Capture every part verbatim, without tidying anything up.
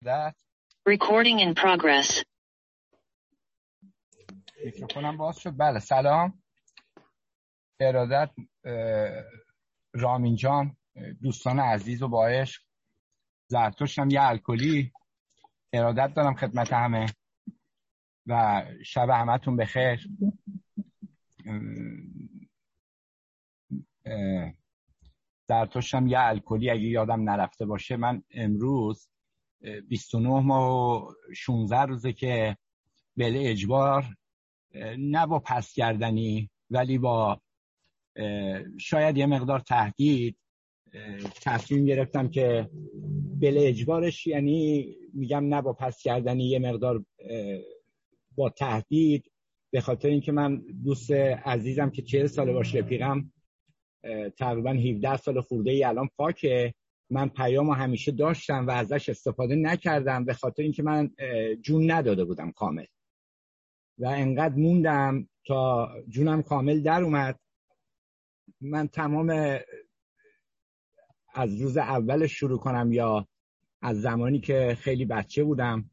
That Recording in progress. میکروفونم باز شد. بله سلام. ارادت رامین جان، دوستان عزیز و با عشق، زرتشتم یه الکلی، ارادت دارم خدمت همه و شب همتون بخیر. زرتشتم یه الکلی اگه یادم نرفته باشه، من امروز بیست و نه ماه و شانزده روزه که بله اجبار، نه با پس کردنی ولی با شاید یه مقدار تهدید تصمیم گرفتم که بله اجبارش، یعنی میگم نه با پس کردنی، یه مقدار با تهدید، به خاطر اینکه من دوست عزیزم که چهل ساله باشه رفیقم، تقریبا هفده سال خورده ای الان پاکه، من پیامو همیشه داشتم و ازش استفاده نکردم به خاطر اینکه من جون نداده بودم کامل و انقدر موندم تا جونم کامل در اومد. من تمام از روز اول شروع کنم یا از زمانی که خیلی بچه بودم،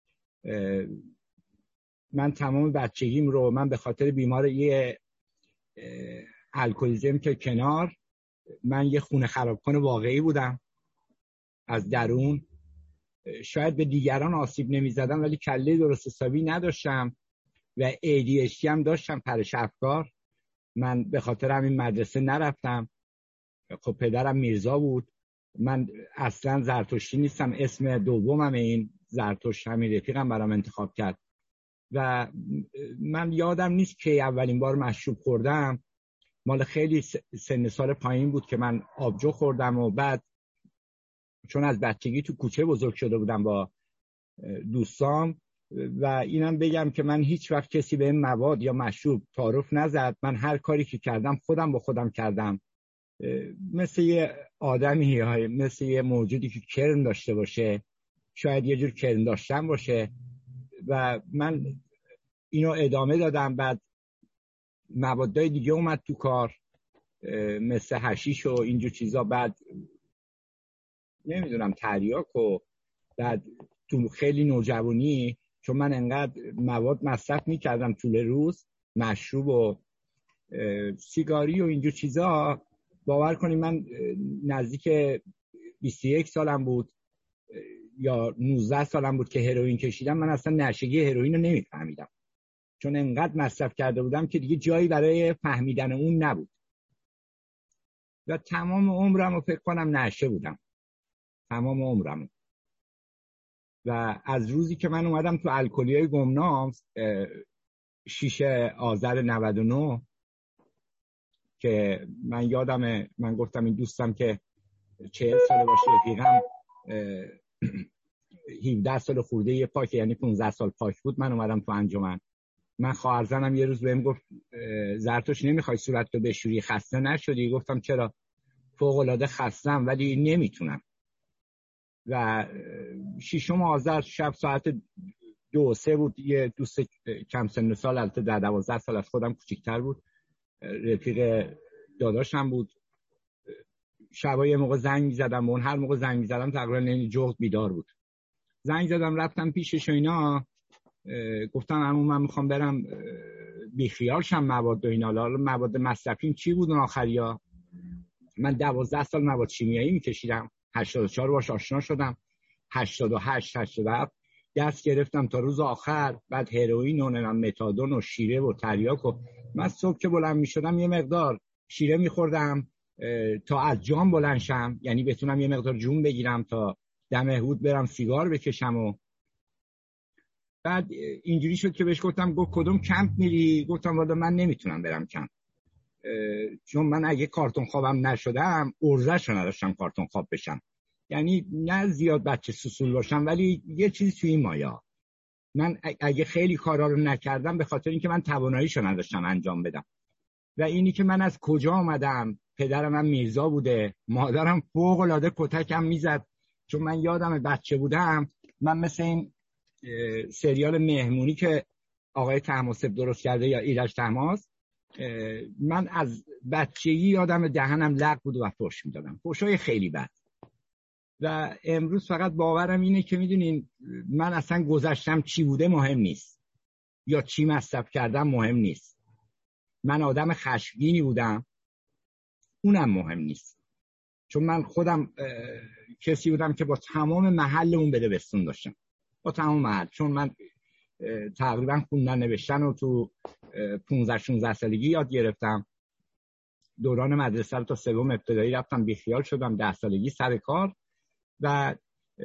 من تمام بچگیم رو من به خاطر بیماری الکلیزم که کنار، من یه خونه خرابکن واقعی بودم از درون. شاید به دیگران آسیب نمی زدم ولی کله درست حسابی نداشتم و ای دی اچ دی هم داشتم، پرش افکار. من به خاطر همین مدرسه نرفتم. خب پدرم میرزا بود، من اصلا زرتشتی نیستم، اسم دومم این زرتشت، همین رفیقم برام انتخاب کرد و من یادم نیست که اولین بار مشروب خوردم، مال خیلی سن سال پایین بود که من آبجو خوردم و بعد چون از بچگی تو کوچه بزرگ شده بودم با دوستام و اینم بگم که من هیچ وقت کسی به این مواد یا مشروب تعارف نزد. من هر کاری که کردم خودم با خودم کردم، مثل یه آدمی های مثل یه موجودی که کرم داشته باشه، شاید یه جور کرم داشتن باشه و من اینو ادامه دادم. بعد موادای دیگه اومد تو کار مثل حشیش و اینجور چیزا، بعد نمیدونم تریاک و بعد تو خیلی نوجوانی چون من انقدر مواد مصرف میکردم طول روز، مشروب و سیگاری و اینجور چیزا، باور کنید من نزدیک بیست و یک سالم بود یا نوزده سالم بود که هروئین کشیدم. من اصلا نشگی هروئین رو نمیفهمیدم چون انقدر مصرف کرده بودم که دیگه جایی برای فهمیدن اون نبود و تمام عمرم رو فکر کنم نشه بودم، تمام عمرم. و از روزی که من اومدم تو الکلیای گمنام شیش آذر نود و نه که من یادمه، من گفتم این دوستم که چهل ساله باشه رفیقم هفده سال خورده یه پاک، یعنی پانزده سال پاک بود، من اومدم تو انجمن. من خواهرزنم یه روز بهم گفت زرتشت نمیخوای صورت رو بشوری خسته نشدی؟ گفتم چرا؟ فوق العاده خستم ولی نمیتونم. و ششم آذر شب ساعت دو سه بود، یه دوست کم سن سال، البته در دوازده سال از خودم کوچیک‌تر بود، رفیق داداشم بود. شبای یه موقع زنگ می‌زدم، اون هر موقع زنگ می‌زدم تقریبا یعنی جغد بیدار بود. زنگ زدم رفتم پیشش و اینا، گفتم عمو من میخوام برم بیخیال شم مواد و اینا. حالا مواد مصرفیم چی بود اون آخریا؟ من دوازده سال مواد شیمیایی میکشیدم، هشتاد و چهار باش آشنا شدم، هشتاد و هشت هشتاد و هفت دست گرفتم تا روز آخر. بعد هروئین و متادون و شیره و تریاک و من صبح که بلند میشدم یه مقدار شیره میخوردم تا از جام بلند شم، یعنی بتونم یه مقدار جون بگیرم تا دم هود برم سیگار بکشم. و بعد اینجوری شد که بهش گفتم، گفت کدوم کمپ میری؟ گفتم والا من نمیتونم برم کمپ، چون من اگه کارتون خوابم نشدم ارزش رو نداشتم کارتون خواب بشم، یعنی نه زیاد بچه سوسول باشم ولی یه چیزی توی این مایا. من اگه خیلی کارا رو نکردم به خاطر اینکه من تواناییشو نداشتم انجام بدم. و اینی که من از کجا آمدم، پدرم هم میرزا بوده، مادرم فوق العاده کتکم میزد، چون من یادم بچه بودم من مثل این سریال مهمونی که آقای طهماسب درست کرده یا ایرج طهماس، من از بچگی یادم دهنم لق بود و فحش میدادم، فحشای خیلی بد. و امروز فقط باورم اینه که میدونین من اصلا گذشتم چی بوده مهم نیست، یا چی مصرف کردم مهم نیست. من آدم خشمگینی بودم، اونم مهم نیست، چون من خودم کسی بودم که با تمام محل اون بده بستون داشتم، با تمام محل. چون من تقریبا خوندن نوشتن رو تو پانزده شانزده سالگی یاد گرفتم. دوران مدرسه رو تا سوم ابتدایی رفتم، بیخیال شدم، ده سالگی سر کار و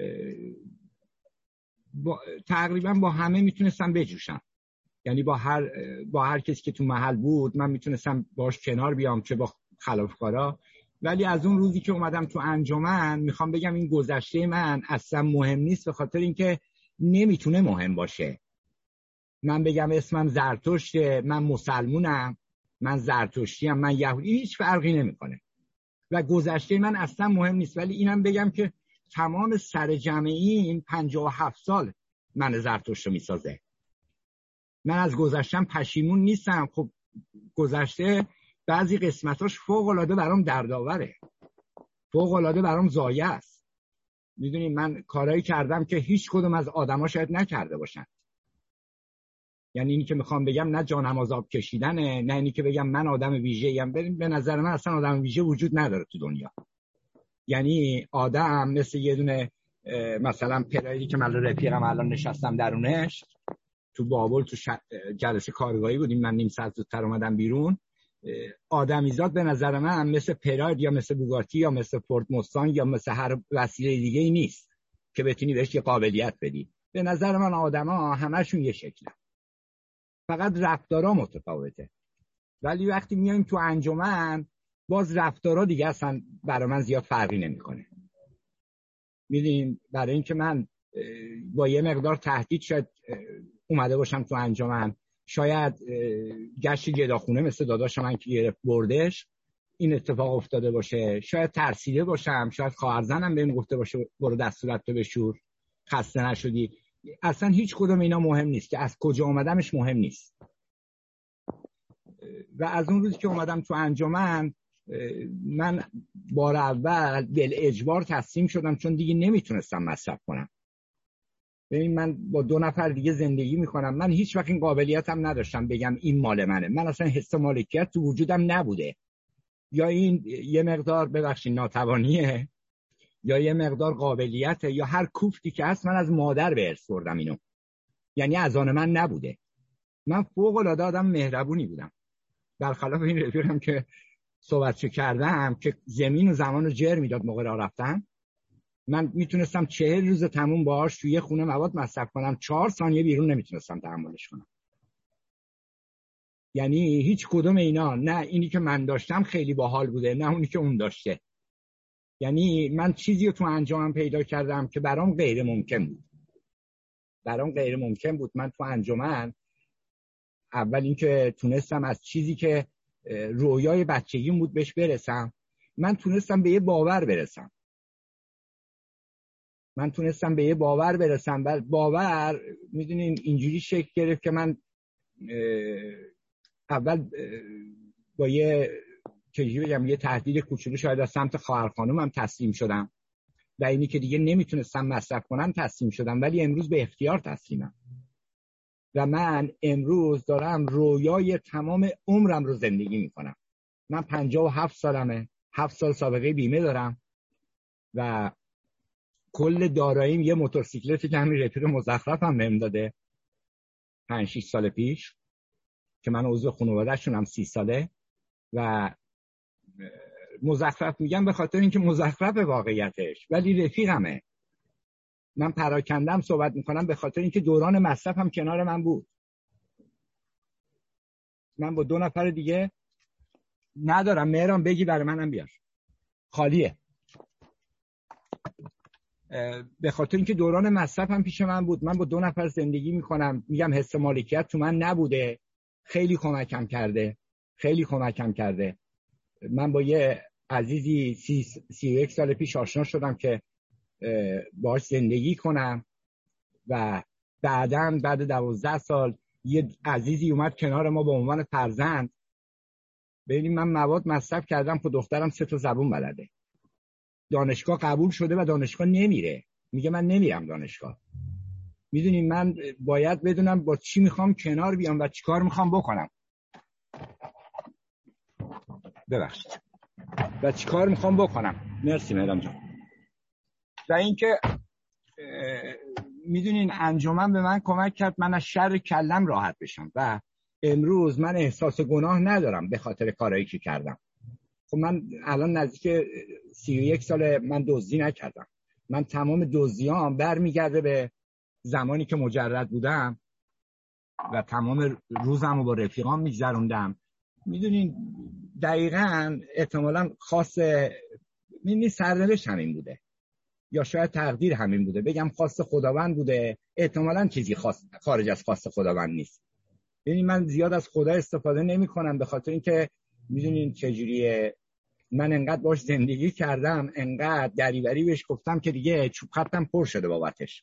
با تقریبا با همه میتونستم بجوشم. یعنی با هر با هر کسی که تو محل بود من میتونستم باش کنار بیام، چه با خلافکارا. ولی از اون روزی که اومدم تو انجمن میخوام بگم این گذشته من اصلا مهم نیست، به خاطر اینکه نمیتونه مهم باشه. من بگم اسمم زرتشته، من مسلمونم، من زرتشتیم، من یهودی، هیچ فرقی نمیکنه و گذشته من اصلا مهم نیست. ولی اینم بگم که تمام سر جمعی پنجاه و هفت سال من زرتشت رو میسازه. من از گذشتم پشیمون نیستم. خب گذشته بعضی قسمتاش فوق العاده برام دردآوره، فوق العاده برام ضایع است. میدونید من کارایی کردم که هیچ کدوم از آدما شاید نکرده باشن. یعنی اینی که میخوام بگم نه جانماز آب کشیدنه، نه اینی که بگم من آدم ویژه‌ام. بریم به نظر من اصلا آدم ویژه وجود نداره تو دنیا. یعنی آدم مثل یه دونه مثلا پرایدی که من رفیقم الان نشستم درونش تو بابل، تو جلسه کارگاهی بودیم، من نیم ساعت زودتر اومدم بیرون. آدمیزاد به نظر من مثل پراید یا مثل بوگاتی یا مثل فورد مستانگ یا مثل هر وسیله دیگه ای نیست که بتونی بهش یه قابلیت بدی. به نظر من آدما همشون یه شکلن، فقط رفتارا متفاوته. ولی وقتی میایم تو انجمن باز رفتارا دیگه اصلا برای من زیاد فرقی نمیکنه. میدونین برای اینکه من با یه مقدار تهدید شاید اومده باشم تو انجمن، شاید گشت گداخونه مثل داداش من که گرفت بردش این اتفاق افتاده باشه، شاید ترسیده باشم، شاید خواهرزنم بهم گفته باشه برو دستورت تو بشور خسته نشدی. اصلا هیچ کدوم اینا مهم نیست، که از کجا اومدمش مهم نیست. و از اون روزی که اومدم تو انجمن من بار اول بل اجبار تسلیم شدم، چون دیگه نمیتونستم مصرف کنم. ببین من با دو نفر دیگه زندگی میکنم، من هیچ وقت این قابلیتم نداشتم بگم این مال منه. من اصلا حس مالکیت تو وجودم نبوده. یا این یه مقدار ببخشید ناتوانیه، یا یه مقدار قابلیته، یا هر کوفتی که هست من از مادر به ارث بردم اینو. یعنی از آن من نبوده. من فوق العاده آدم مهربونی بودم، برخلاف این رفیقم که صحبتشو کردم که زمین و زمان رو جر میداد موقع راه رفتن. من میتونستم چهل روز تموم باهاش توی یه خونه مواد مصرف کنم، چهار ثانیه بیرون نمیتونستم تحملش کنم. یعنی هیچ کدوم اینا، نه اینی که من داشتم خیلی باحال بوده، نه اونی که اون داشته. یعنی من چیزی رو تو انجامم پیدا کردم که برام غیر ممکن بود. برام غیر ممکن بود. من تو انجمن اول این که تونستم از چیزی که رویای بچگیم بود بهش برسم، من تونستم به یه باور برسم. من تونستم به یه باور برسم. و باور میدونین اینجوری شکل گرفت که من اول با یه چجوری بگم یه تهدید کوچولو شاید از سمت خواهر خانومم تسلیم شدم و اینی که دیگه نمیتونستم مصرف کنم تسلیم شدم. ولی امروز به اختیار تسلیمم و من امروز دارم رویای تمام عمرم رو زندگی میکنم. من پنجاه و هفت سالمه، هفت سال سابقه بیمه دارم و کل داراییم یه موتورسیکلتی که همین رفیق مزخرفم بهم داده پنج شش سال پیش که من عضو خانواده‌شونم سی ساله. و مزخرف میگم به خاطر اینکه مزخرف واقعیتش، ولی رفیقمه. من پراکندم صحبت میکنم به خاطر اینکه دوران مصرفم کنار من بود. من با دو نفر دیگه ندارم. مهران بگی برای منم بیار، خالیه. به خاطر اینکه دوران مصرفم پیش من بود. من با دو نفر زندگی میکنم. میگم حس مالکیت تو من نبوده. خیلی کمکم کرده، خیلی کمکم کرده. من با یه عزیزی سی, سی و یک سال پیش آشنا شدم که باهاش زندگی کنم و بعداً بعد دوازده سال یه عزیزی اومد کنار ما به عنوان فرزند. ببینید من مواد مصرف کردم که دخترم سه تا زبون بلده. دانشگاه قبول شده و دانشگاه نمیره، میگه من نمیرم دانشگاه. میدونین من باید بدونم با چی میخوام کنار بیام و چی کار میخوام بکنم. ببخشید. و چی کار میخوام بکنم. مرسی مهران جان. و اینکه میدونین انجمن به من کمک کرد من از شر کلم راحت بشم و امروز من احساس گناه ندارم به خاطر کارهایی که کردم. خب من الان نزدیک سی و یک سال من دزدی نکردم. من تمام دزدیام برمیگرده به زمانی که مجرد بودم و تمام روزم رو با رفیقام میگذروندم. میدونین دقیقاً احتمالاً خاص میدونین سرنوشت همین بوده یا شاید تقدیر همین بوده. بگم خاص خداوند بوده، احتمالاً چیزی خاص خارج از خاص خداوند نیست. یعنی من زیاد از خدا استفاده نمی کنم به خاطر اینکه میدونین چجوریه، من انقدر باش زندگی کردم، انقدر دریوری بهش گفتم که دیگه چوب خطم پر شده بابتش.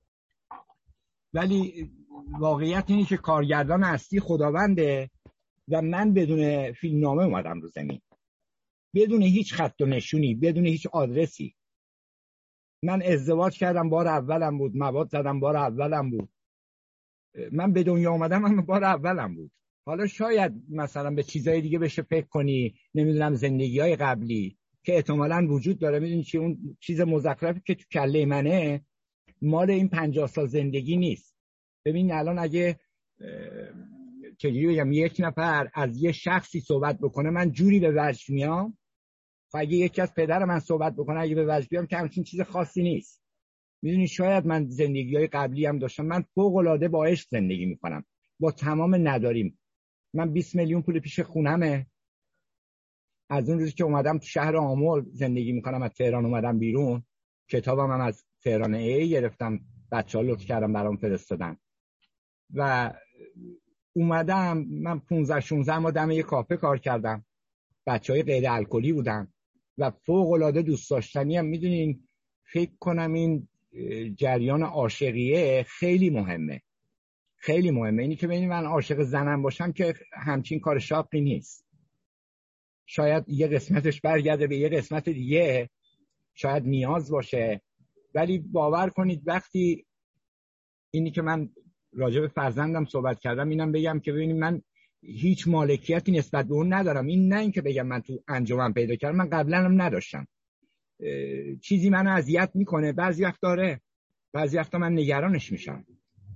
ولی واقعیت اینه که کارگردان اصلی خداونده و من بدون فیلمنامه اومدم رو زمین، بدون هیچ خط و نشونی، بدون هیچ آدرسی. من ازدواج کردم بار اولم بود، مواد زدم بار اولم بود، من به دنیا اومدم هم بار اولم بود. حالا شاید مثلا به چیزای دیگه بشه فکر کنی، نمیدونم زندگی‌های قبلی که احتمالاً وجود داره. میدونی چی اون چیز مزخرفی که تو کله منه مال این پنجاه سال زندگی نیست. ببین الان اگه چجوری بگم یک نفر از یه شخصی صحبت بکنه من جوری به وجد میام، و اگه یکی از پدر من صحبت بکنه اگه به وجد بیام که همچین چیز خاصی نیست. میدونی شاید من زندگی‌های قبلی هم داشتم. من فوق‌العاده با عشق زندگی میکنم، با تمام نداریم. من بیست میلیون پول پیش خونمه. از اون روزی که اومدم تو شهر آمل زندگی میکنم، از تهران اومدم بیرون، کتابم هم از تهران ای گرفتم، بچه‌ها لطف کردم برام فرستادن و اومدم. من پانزده شانزده ماه دم یه کافه کار کردم، بچهای غیر الکلی بودن و فوق‌العاده دوست داشتنی هم. میدونین فکر کنم این جریان عاشقیه خیلی مهمه، خیلی مهمه. اینی که ببینید من عاشق زنم باشم که همچین کار شاقی نیست. شاید یه قسمتش برگرده به یه قسمت دیگه، شاید نیاز باشه، ولی باور کنید وقتی اینی که من راجع به فرزندم صحبت کردم اینم بگم که ببینید من هیچ مالکیتی نسبت به اون ندارم. این نه اینکه بگم من تو انجمن پیدا کردم، من قبلا هم نداشتم. چیزی منو اذیت میکنه بعضی وقت داره، بعضی وقتا من نگرانش میشم.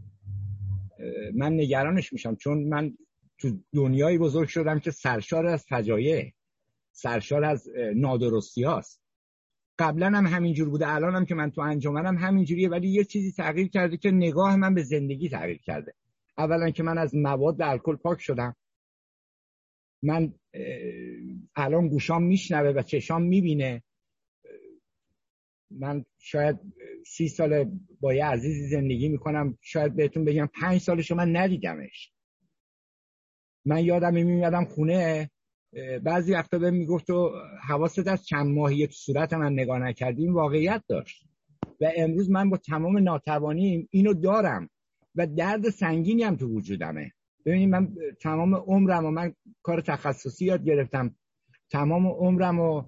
من نگرانش میشم چون من تو دنیایی بزرگ شدم که سرشار از فجایع، سرشار از نادرستی هاست. قبلا هم همینجور بوده، الان هم که من تو انجمنم همینجوریه، ولی یه چیزی تغییر کرده که نگاه من به زندگی تغییر کرده. اولا که من از مواد الکل پاک شدم. من الان گوشام میشنوه و چشام میبینه. من شاید سی سال با یه عزیزی زندگی میکنم، شاید بهتون بگم پنج سالشو من ندیدمش. من یادم میمیدم خونه، بعضی وقتا بهم میگفت تو حواست از چند ماهی تو صورت من نگاه نکردی. این واقعیت داشت و امروز من با تمام ناتوانیم اینو دارم و درد سنگینی هم تو وجودمه. ببینید من تمام عمرم و من کار تخصصی یاد گرفتم، تمام عمرم و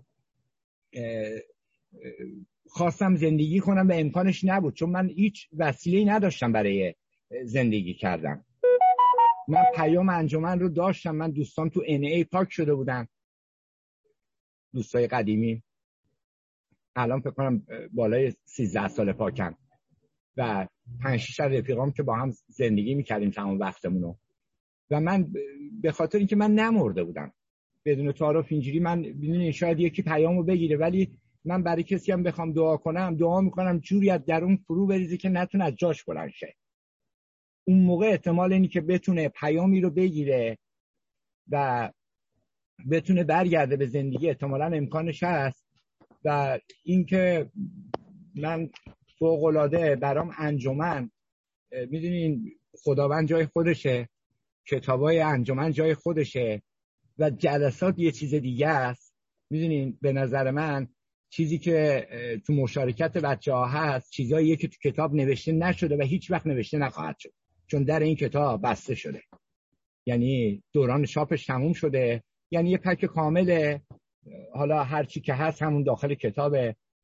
خواستم زندگی کنم و امکانش نبود چون من هیچ وسیله‌ای نداشتم برای زندگی کردن. من پیام انجمن رو داشتم، من دوستان تو ان ای پاک شده بودن، دوستای قدیمی، الان فکر کنم بالای سیزده سال پاکن و پنج شش رفیقام که با هم زندگی میکردیم تمام وقتمونو. و من به خاطر اینکه من نمرده بودم بدون تعارف اینجوری، من میدونی شاید یکی پیامو بگیره، ولی من برای کسی هم بخوام دعا کنم دعا میکنم جوری از درون فرو بریزه که نتونه از جاش بلند شه. اون موقع احتمال اینی که بتونه پیامی رو بگیره و بتونه برگرده به زندگی احتمالاً امکانش هست. و اینکه من فوق‌العاده برام انجمن، میدونین خداوند جای خودشه، کتابای انجمن جای خودشه و جلسات یه چیز دیگه است. میدونین به نظر من چیزی که تو مشارکت بچه ها هست چیزاییه که تو کتاب نوشته نشده و هیچ وقت نوشته نخواهد شد چون در این کتاب بسته شده، یعنی دوران چاپش تموم شده، یعنی یه پک کامله. حالا هر چی که هست همون داخل کتابه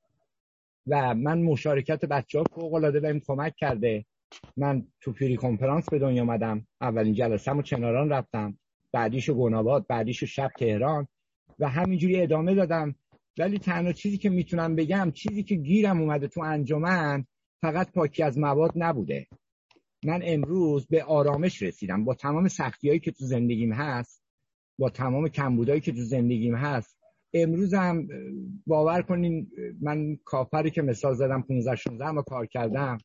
و من مشارکت بچه‌ها فوق‌العاده بهم کمک کرده. من تو پری کنفرانس به دنیا اومدم، اولین جلسه‌مو چناران رفتم، بعدیشو گناباد، بعدیشو شب تهران و همینجوری ادامه دادم. ولی تنها چیزی که میتونم بگم، چیزی که گیرم اومده تو انجمن فقط پاکی از مواد نبوده. من امروز به آرامش رسیدم با تمام سختی‌هایی که تو زندگیم هست، با تمام کمبودایی که تو زندگیم هست. امروزم باور کنین من کافری که مثال زدم پانزده شانزده ما کار کردم،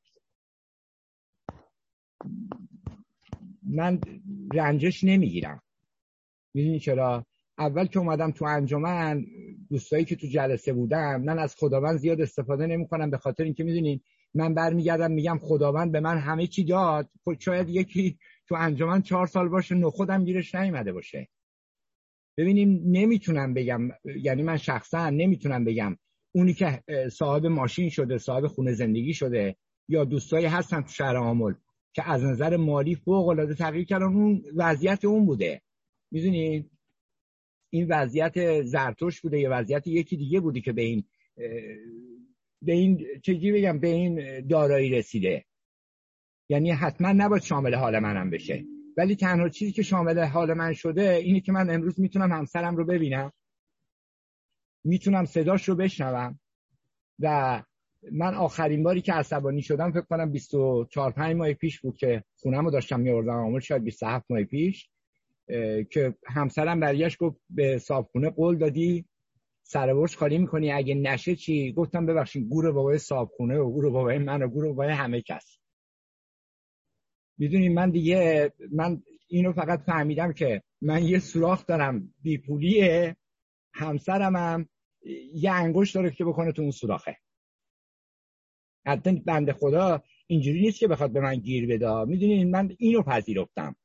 من رنجش نمیگیرم. میدونی چرا؟ اول که اومدم تو انجمن، دوستایی که تو جلسه بودم، من از خداوند زیاد استفاده نمی‌کنم، به خاطر اینکه میدونین من برمیگردم میگم خداوند به من همه چی داد. شاید یکی تو انجمن چهار سال باشه نخودم گیرش نیومده باشه. ببینیم نمیتونم بگم، یعنی من شخصا نمیتونم بگم اونی که صاحب ماشین شده، صاحب خونه زندگی شده، یا دوستایی هستن تو شهر آمل که از نظر مالی فوق العاده تغییر کردن، اون وضعیت اون بوده. میدونی این وضعیت زرتوش بوده یا وضعیت یکی دیگه بوده که به این به این چجوری بگم به این دارایی رسیده. یعنی حتما نباید شامل حال منم بشه، ولی تنها چیزی که شامل حال من شده اینه که من امروز میتونم همسرم رو ببینم، میتونم صداش رو بشنوم. و من آخرین باری که عصبانی شدم فکر کنم بیست و چهار پنج ماه پیش بود که خونم رو داشتم میوردم آمل، شاید بیست و هفت ماه پیش، که همسرم برگشت گفت به صاحبخونه قول دادی سر برج خالی میکنی، اگه نشه چی؟ گفتم ببخشید گور بابای صاحبخونه و گور بابای من و گور بابای همه کس. میدونی من دیگه من اینو فقط فهمیدم که من یه سوراخ دارم بیپولیه، همسرم هم یه انگشت داره که بکنه تو اون سوراخه. حتی بنده خدا اینجوری نیست که بخواد به من گیر بده. میدونین من اینو پذیرفتم،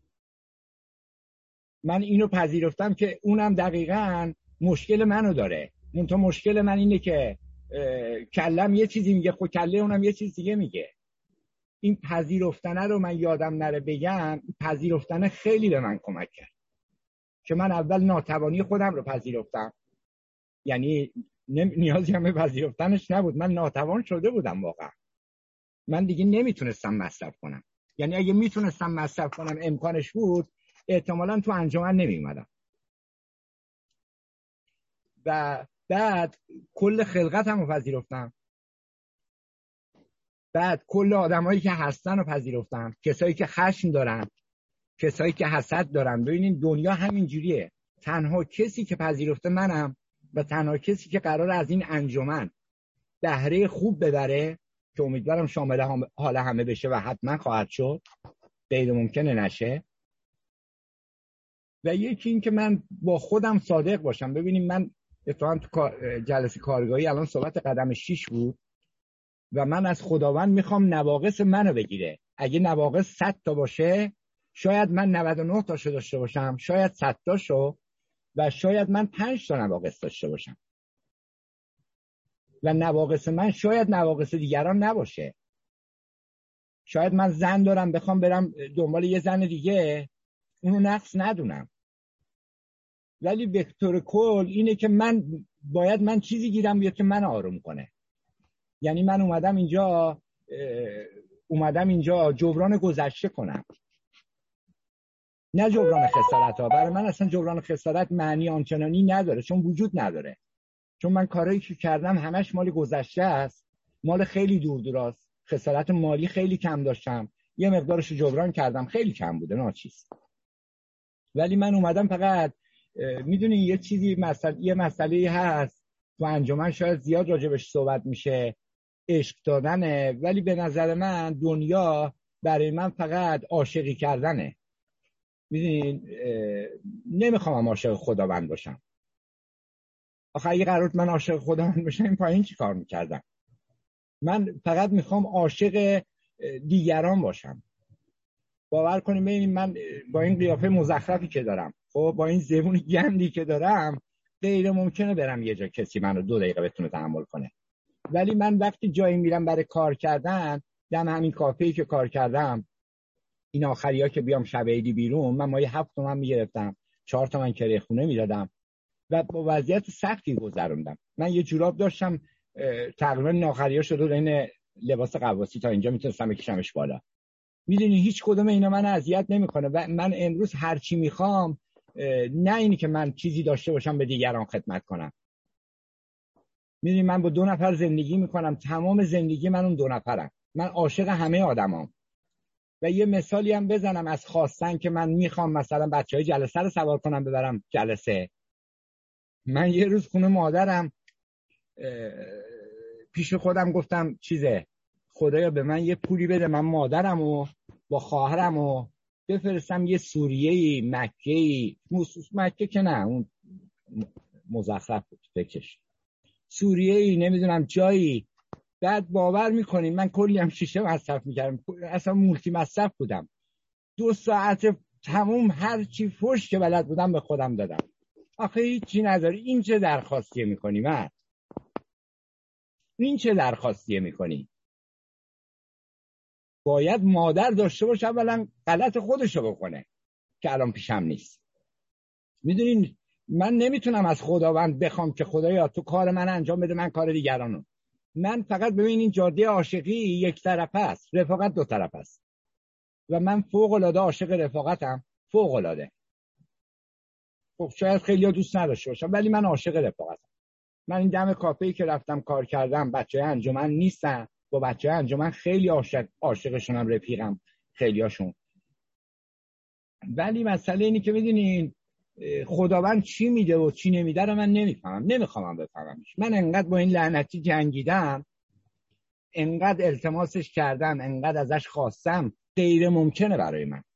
من اینو پذیرفتم که اونم دقیقاً مشکل منو داره. اون تا مشکل من اینه که کلم یه چیزی میگه، خود کله اونم یه چیز دیگه میگه. این پذیرفتنه رو من یادم نره بگم، پذیرفتنه خیلی به من کمک کرد که من اول ناتوانی خودم رو پذیرفتم. یعنی نیازی هم به پذیرفتنش نبود، من ناتوان شده بودم واقعا. من دیگه نمیتونستم مصرف کنم. یعنی اگه میتونستم مصرف کنم امکانش بود، احتمالاً تو انجمن نمیومدم. و بعد کل خلقت هم رو پذیرفتم، بعد کل آدمایی که هستن رو پذیرفتم، کسایی که خشم دارن، کسایی که حسد دارن. ببینین دنیا همین جوریه. تنها کسی که پذیرفته منم و تنها کسی که قرار از این انجمن بهره خوب ببره، که امیدوارم شامل حال همه بشه و حتما خواهد شد، غیر ممکنه نشه. و یکی این که من با خودم صادق باشم. ببینیم من اتفاقا تو جلسه کارگاهی الان صحبت قدم شیش بود و من از خداوند میخوام نواقص منو بگیره. اگه نواقص صد تا باشه، شاید من نود و نه تاشو داشته باشم، شاید صد تاشو، و شاید من پنج تا نواقص داشته باشم و نواقص من شاید نواقص دیگران نباشه. شاید من زن دارم بخوام برم دنبال یه زن دیگه، اونو نقص ندونم. ولی به طور کل اینه که من باید من چیزی گیرم بیاد که من آروم کنه. یعنی من اومدم اینجا اومدم اینجا جبران گذشته کنم، نه جبران خسارت ها. برای من اصلا جبران خسارت معنی آنچنانی نداره، چون وجود نداره. چون من کارهایی که کردم همش مال گذشته است، مال خیلی دور دراست. خسارت مالی خیلی کم داشتم، یه مقدارش جبران کردم، خیلی کم بوده، ناچیز. ولی من اومدم فقط میدونی یه چیزی مسئله یه مسئله هست تو انجمن، شاید زیاد راجبش صحبت میشه، عشق دادنه. ولی به نظر من دنیا برای من فقط عاشقی کردنه. میدونین نمیخوام عاشق خداوند باشم. آخه اگه قرار من عاشق خداوند باشم این پایین چی کار میکردم؟ من فقط میخوام عاشق دیگران باشم. باور کنیم ببینید من با این قیافه مزخرفی که دارم، خب با این زبون گندی که دارم، غیر ممکنه برم یه جا کسی منو دو دقیقه بتونه تحمل کنه. ولی من وقتی جایی میرم برای کار کردن، دم همین کافه‌ای که کار کردم، این آخریا که بیام شب عیدی بیرون، من مایه هفت تومن میگرفتم، چهار تومن کرایه خونه میدادم و با وضعیت سختی گذروندم. من یه جوراب داشتم تقریبا ناخریا شده این لباس قواسی تا اینجا میتونستم بکشمش بالا. میدونی هیچ کدوم اینا من اذیت نمیکنه و من امروز هر چی میخوام نه اینی که من چیزی داشته باشم به دیگران خدمت کنم. میدونی من با دو نفر زندگی میکنم، تمام زندگی من اون دو نفرم. من عاشق همه آدمام. و یه مثالی هم بزنم از خواستن که من میخوام مثلا بچهای جلسه رو سوار کنم ببرم جلسه. من یه روز خونه مادرم پیش خودم گفتم چیزه خدایا به من یه پولی بده من مادرمو با خواهرمو بفرستم یه سوریه‌ای مکه‌ای، مکه که نه اون مزخرف بود بکش، سوریه‌ای نمیدونم جایی. بعد باور میکنین من کلی هم شیشه مصرف میکردم، اصلا مولتی مصرف بودم. دو ساعت تموم هر چی فوش که بلد بودم به خودم دادم. آخه هیچی نداری. این چه درخواستیه میکنی من؟ این چه درخواستیه میکنی؟ باید مادر داشته باشه اولا غلط خودشو بکنه که الان پیشم نیست. میدونین من نمیتونم از خداوند بخوام که خدایا تو کار من انجام بده من کار دیگرانو. من فقط ببین این جاده عاشقی یک طرفه است، رفاقت دو طرفه است و من فوق العاده عاشق رفاقتم، فوق العاده. خب شاید خیلی‌ها دوست نداشته باشم ولی من عاشق رفاقتم. من این دم کافه‌ای که رفتم کار کردم بچه‌های انجمن نیستن، با بچه‌های انجمن خیلی عاشق عاشقشونم، رفیقم خیلیاشون. ولی مسئله اینی که میدونین خداوند چی میده و چی نمیده رو من نمیفهمم، نمیخوام بفهممش. من انقدر با این لعنتی جنگیدم، انقدر التماسش کردم، انقدر ازش خواستم، غیر ممکنه برای من.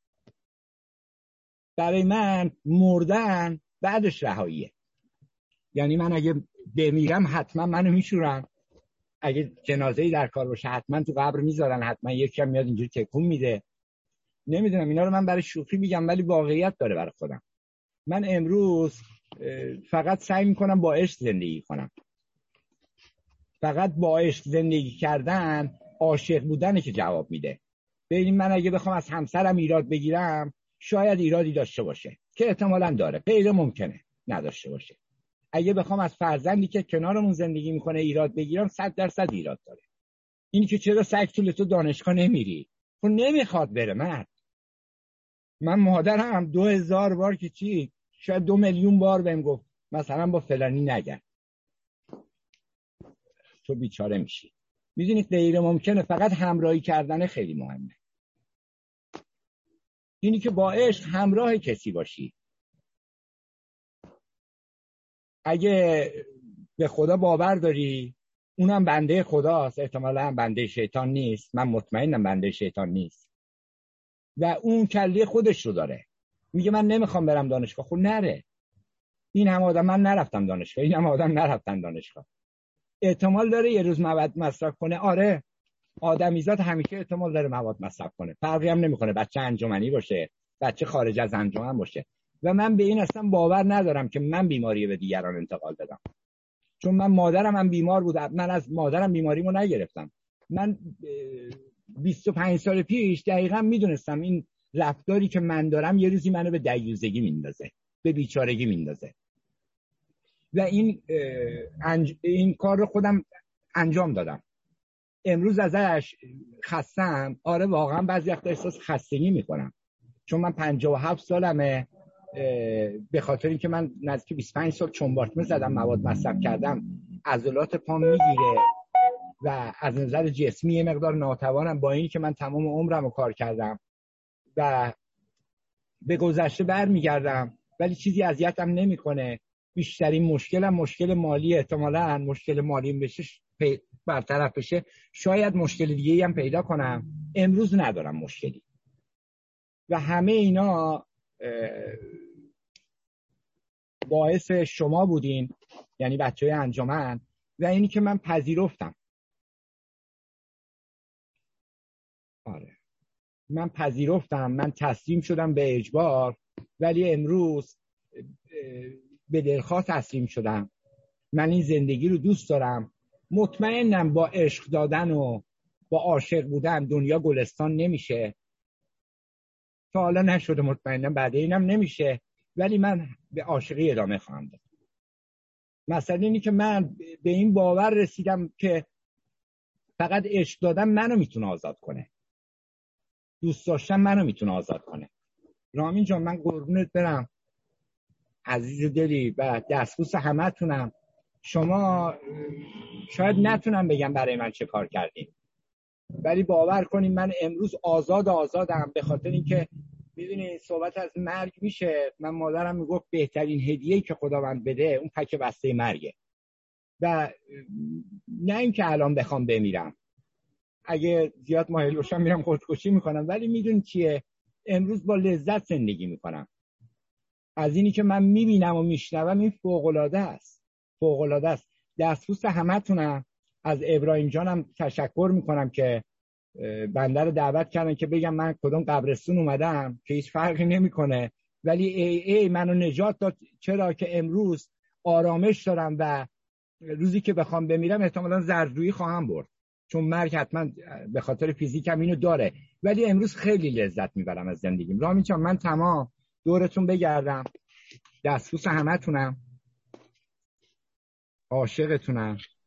برای من مردن بعدش رهاییه. یعنی من اگه بمیرم حتما منو میشورن، اگه جنازه‌ای در کار باشه حتما تو قبر میذارن، حتما یکی هم میاد اینجوری تکون میده. نمیدونم اینا رو من برای شوخی میگم ولی واقعیت داره برای خودم. من امروز فقط سعی میکنم با عشق زندگی کنم. فقط با عشق زندگی کردن، عاشق بودنه که جواب میده. ببین من اگه بخوام از همسرم ایراد بگیرم شاید ایرادی داشته باشه که احتمالاً داره، غیر ممکنه نداشته باشه. اگه بخوام از فرزندی که کنارمون زندگی میکنه ایراد بگیرم صد درصد ایراد داره. اینی که چرا سگ طول تو دانشگاه نمیری؟ خب نمیخواد بره. من من مادرم دو هزار بار که چی شاید دو میلیون بار بهم گفت مثلا با فلانی نگرد تو بیچاره میشی. میدونید غیر ممکنه. فقط همراهی کردن خیلی مهمه. اینی که با عشق همراه کسی باشی. اگه به خدا باور داری اونم بنده خداست، احتمالاً بنده شیطان نیست. من مطمئنم بنده شیطان نیست و اون کله خودش رو داره. میگه من نمیخوام برم دانشگاه. خب نره. این هم آدم من نرفتم دانشگاه، این هم آدم نرفتن دانشگاه. احتمال داره یه روز مواد مصرف کنه. آره آدمیزاد همیشه احتمال داره مواد مصرف کنه. فرقی هم نمیکنه بچه انجمنی باشه بچه خارج از انجمن باشه. و من به این اصلا باور ندارم که من بیماری به دیگران انتقال بدم، چون من مادرم هم بیمار بود. من از مادرم بیماریمو نگرفتم. من بیست و پنج سال پیش دقیقاً میدونستم این رفتاری که من دارم یه روزی منو به دیوزگی میندازه، به بیچارگی میندازه و این انج... این کار رو خودم انجام دادم. امروز ازش خستم. آره واقعا بعضی وقتا احساس خستگی میکنم، چون من پنجاه و هفت سالمه. به خاطر اینکه من نزدیک بیست و پنج سال چنباتمه زدم، مواد مصرف کردم، عضلات پام میگیره و از نظر جسمی یه مقدار ناتوانم، با اینی که من تمام عمرم رو کار کردم و به گذشته برمیگردم ولی چیزی اذیتم نمیکنه. بیشترین مشکلم مشکل مالی، احتمالاً مشکل مالیم بشه پی... برطرف بشه شاید مشکل دیگه‌ای هم پیدا کنم. امروز ندارم مشکلی و همه اینا باعث شما بودین، یعنی بچه‌های انجمن، و اینی که من پذیرفتم. آره من پذیرفتم، من تسلیم شدم به اجبار، ولی امروز به دلخواه تسلیم شدم. من این زندگی رو دوست دارم. مطمئنم با عشق دادن و با عاشق بودن دنیا گلستان نمیشه. تا حالا نشده، مطمئنم بعد اینم نمیشه، ولی من به عاشقی ادامه خواهم داد مثلا اینی که من به این باور رسیدم که فقط عشق دادن منو میتونه آزاد کنه، دوست داشتن منو میتونه آزاد کنه. رامین جان من قربونت برم، عزیز دلی و دستبوس همه تونم. شما شاید نتونم بگم برای من چه کار کردین، ولی باور کنین من امروز آزاد آزادم، به خاطر اینکه میدونی صحبت از مرگ میشه. من مادرم میگفت بهترین هدیه‌ای که خداوند بده اون پک بسته مرگه، و نه اینکه الان بخوام بمیرم، اگه زیاد مایل باشم میرم خودکشی میکنم، ولی میدون چیه، امروز با لذت زندگی میکنم. از اینی که من میبینم و میشنوم این فوق‌العاده است، فوق‌العاده است. دستبوس همتونم. از ابراهیم جانم تشکر میکنم که بنده رو دعوت کردن که بگم من کدوم قبرستون اومدم، که هیچ فرقی نمیکنه، ولی ای ای منو نجات داد. چرا که امروز آرامش دارم و روزی که بخوام بمیرم احتمالاً زردرویی خواهم برد، چون مرگ حتما به خاطر فیزیکم اینو داره، ولی امروز خیلی لذت میبرم از زندگیم. رامین جان من تمام دورتون بگردم، دستبوس همتونم، عاشقتونم.